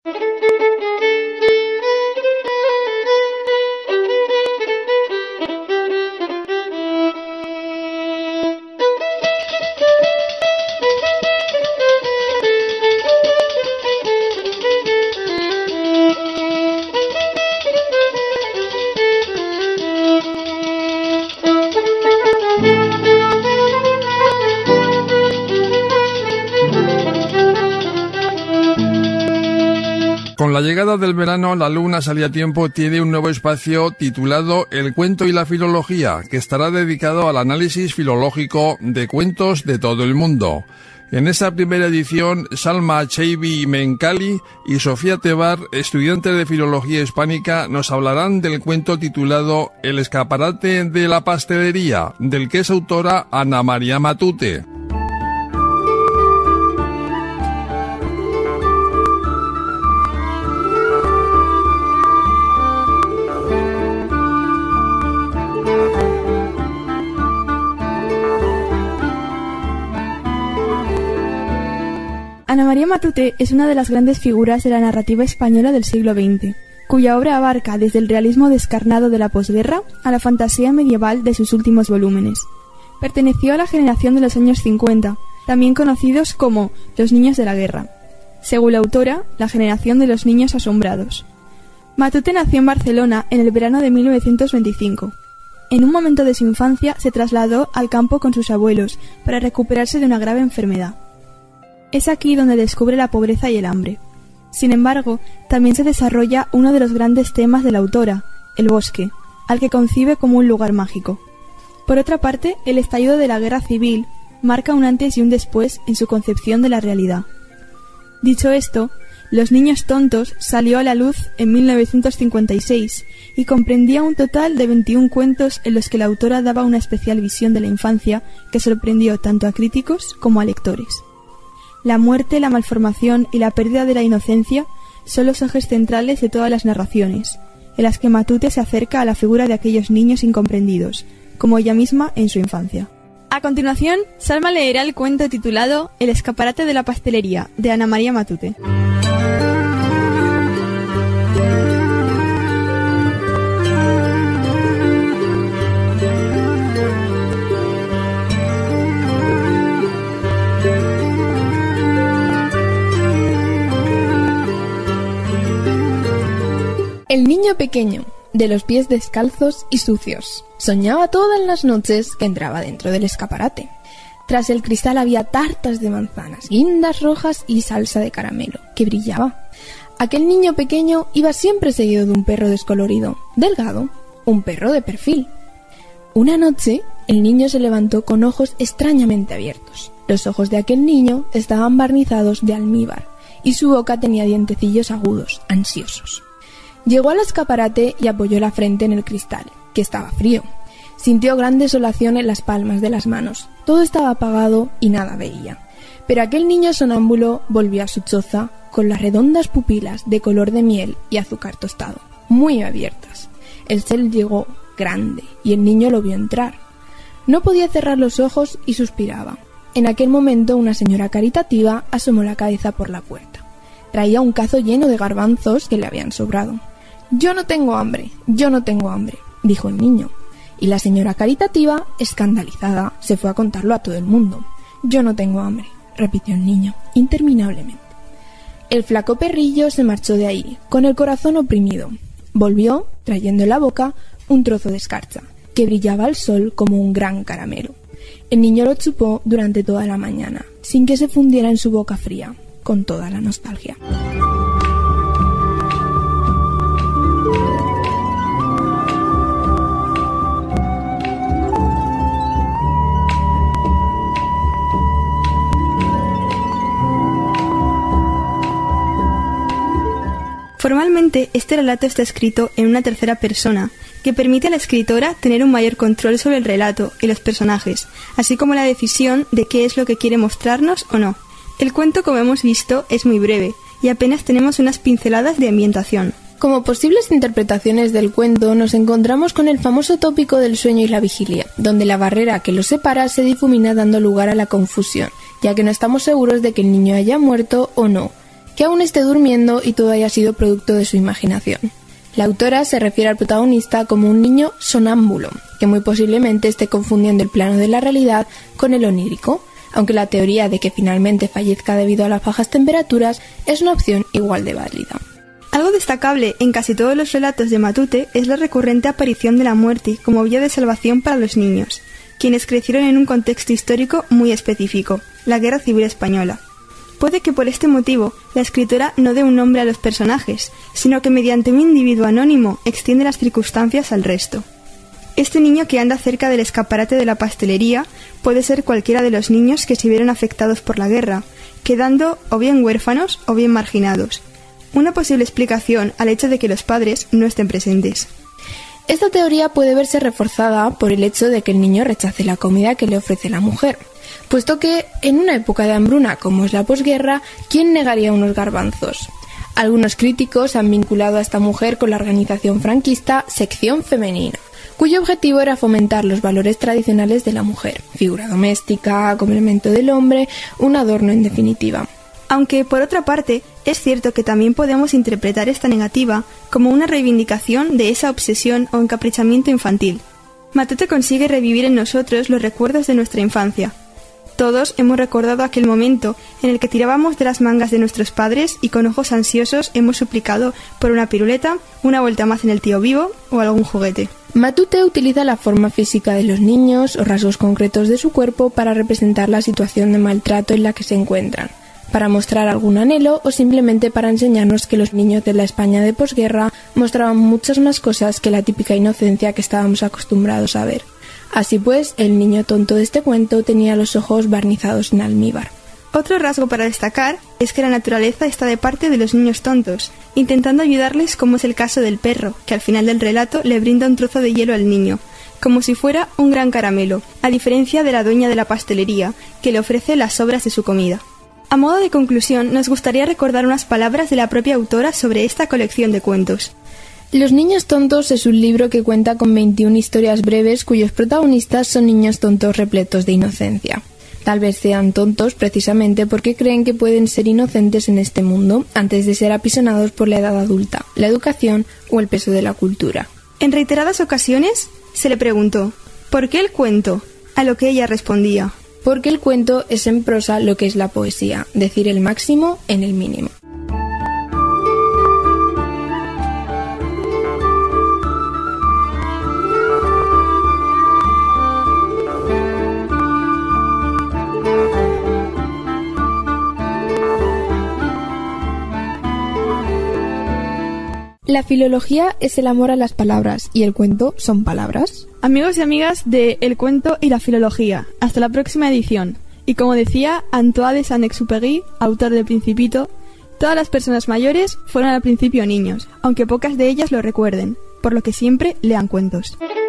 Con la llegada del verano, la Luna Salía Tiempo tiene un nuevo espacio titulado El cuento y la filología, que estará dedicado al análisis filológico de cuentos de todo el mundo. En esta primera edición, Salma Cheibi Mencali y Sofía Tebar, estudiantes de Filología Hispánica, nos hablarán del cuento titulado El escaparate de la pastelería, del que es autora Ana María Matute. Ana María Matute es una de las grandes figuras de la narrativa española del siglo XX, cuya obra abarca desde el realismo descarnado de la posguerra a la fantasía medieval de sus últimos volúmenes. Perteneció a la generación de los años 50, también conocidos como los niños de la guerra. Según la autora, la generación de los niños asombrados. Matute nació en Barcelona en el verano de 1925. En un momento de su infancia se trasladó al campo con sus abuelos para recuperarse de una grave enfermedad. Es aquí donde descubre la pobreza y el hambre. Sin embargo, también se desarrolla uno de los grandes temas de la autora, el bosque, al que concibe como un lugar mágico. Por otra parte, el estallido de la guerra civil marca un antes y un después en su concepción de la realidad. Dicho esto, Los niños tontos salió a la luz en 1956 y comprendía un total de 21 cuentos en los que la autora daba una especial visión de la infancia que sorprendió tanto a críticos como a lectores. La muerte, la malformación y la pérdida de la inocencia son los ejes centrales de todas las narraciones, en las que Matute se acerca a la figura de aquellos niños incomprendidos, como ella misma en su infancia. A continuación, Salma leerá el cuento titulado El escaparate de la pastelería, de Ana María Matute. El niño pequeño, de los pies descalzos y sucios, soñaba todas las noches que entraba dentro del escaparate. Tras el cristal había tartas de manzanas, guindas rojas y salsa de caramelo, que brillaba. Aquel niño pequeño iba siempre seguido de un perro descolorido, delgado, un perro de perfil. Una noche, el niño se levantó con ojos extrañamente abiertos. Los ojos de aquel niño estaban barnizados de almíbar, y su boca tenía dientecillos agudos, ansiosos. Llegó al escaparate y apoyó la frente en el cristal, que estaba frío. Sintió gran desolación en las palmas de las manos. Todo estaba apagado y nada veía. Pero aquel niño sonámbulo volvió a su choza con las redondas pupilas de color de miel y azúcar tostado, muy abiertas. El sol llegó grande y el niño lo vio entrar. No podía cerrar los ojos y suspiraba. En aquel momento una señora caritativa asomó la cabeza por la puerta. Traía un cazo lleno de garbanzos que le habían sobrado. «Yo no tengo hambre, dijo el niño. Y la señora caritativa, escandalizada, se fue a contarlo a todo el mundo. «Yo no tengo hambre», repitió el niño, interminablemente. El flaco perrillo se marchó de ahí, con el corazón oprimido. Volvió, trayendo en la boca un trozo de escarcha, que brillaba al sol como un gran caramelo. El niño lo chupó durante toda la mañana, sin que se fundiera en su boca fría, con toda la nostalgia. Formalmente, este relato está escrito en una tercera persona, que permite a la escritora tener un mayor control sobre el relato y los personajes, así como la decisión de qué es lo que quiere mostrarnos o no. El cuento, como hemos visto, es muy breve, y apenas tenemos unas pinceladas de ambientación. Como posibles interpretaciones del cuento, nos encontramos con el famoso tópico del sueño y la vigilia, donde la barrera que los separa se difumina dando lugar a la confusión, ya que no estamos seguros de que el niño haya muerto o no, que aún esté durmiendo y todo haya sido producto de su imaginación. La autora se refiere al protagonista como un niño sonámbulo, que muy posiblemente esté confundiendo el plano de la realidad con el onírico, aunque la teoría de que finalmente fallezca debido a las bajas temperaturas es una opción igual de válida. Algo destacable en casi todos los relatos de Matute es la recurrente aparición de la muerte como vía de salvación para los niños, quienes crecieron en un contexto histórico muy específico, la Guerra Civil Española. Puede que por este motivo la escritora no dé un nombre a los personajes, sino que mediante un individuo anónimo extiende las circunstancias al resto. Este niño que anda cerca del escaparate de la pastelería puede ser cualquiera de los niños que se vieron afectados por la guerra, quedando o bien huérfanos o bien marginados. Una posible explicación al hecho de que los padres no estén presentes. Esta teoría puede verse reforzada por el hecho de que el niño rechace la comida que le ofrece la mujer, puesto que en una época de hambruna como es la posguerra, ¿quién negaría unos garbanzos? Algunos críticos han vinculado a esta mujer con la organización franquista Sección Femenina, cuyo objetivo era fomentar los valores tradicionales de la mujer, figura doméstica, complemento del hombre, un adorno en definitiva. Aunque, por otra parte, es cierto que también podemos interpretar esta negativa como una reivindicación de esa obsesión o encaprichamiento infantil. Matute consigue revivir en nosotros los recuerdos de nuestra infancia. Todos hemos recordado aquel momento en el que tirábamos de las mangas de nuestros padres y con ojos ansiosos hemos suplicado por una piruleta, una vuelta más en el tío vivo o algún juguete. Matute utiliza la forma física de los niños o rasgos concretos de su cuerpo para representar la situación de maltrato en la que se encuentran, para mostrar algún anhelo o simplemente para enseñarnos que los niños de la España de posguerra mostraban muchas más cosas que la típica inocencia que estábamos acostumbrados a ver. Así pues, el niño tonto de este cuento tenía los ojos barnizados en almíbar. Otro rasgo para destacar es que la naturaleza está de parte de los niños tontos, intentando ayudarles, como es el caso del perro, que al final del relato le brinda un trozo de hielo al niño, como si fuera un gran caramelo, a diferencia de la dueña de la pastelería, que le ofrece las sobras de su comida. A modo de conclusión, nos gustaría recordar unas palabras de la propia autora sobre esta colección de cuentos. Los niños tontos es un libro que cuenta con 21 historias breves cuyos protagonistas son niños tontos repletos de inocencia. Tal vez sean tontos precisamente porque creen que pueden ser inocentes en este mundo antes de ser apisonados por la edad adulta, la educación o el peso de la cultura. En reiteradas ocasiones se le preguntó ¿por qué el cuento?, a lo que ella respondía: porque el cuento es en prosa lo que es la poesía, decir el máximo en el mínimo. La filología es el amor a las palabras y el cuento son palabras. Amigos y amigas de El cuento y la filología, hasta la próxima edición. Y como decía Antoine de Saint-Exupéry, autor del Principito, todas las personas mayores fueron al principio niños, aunque pocas de ellas lo recuerden, por lo que siempre lean cuentos.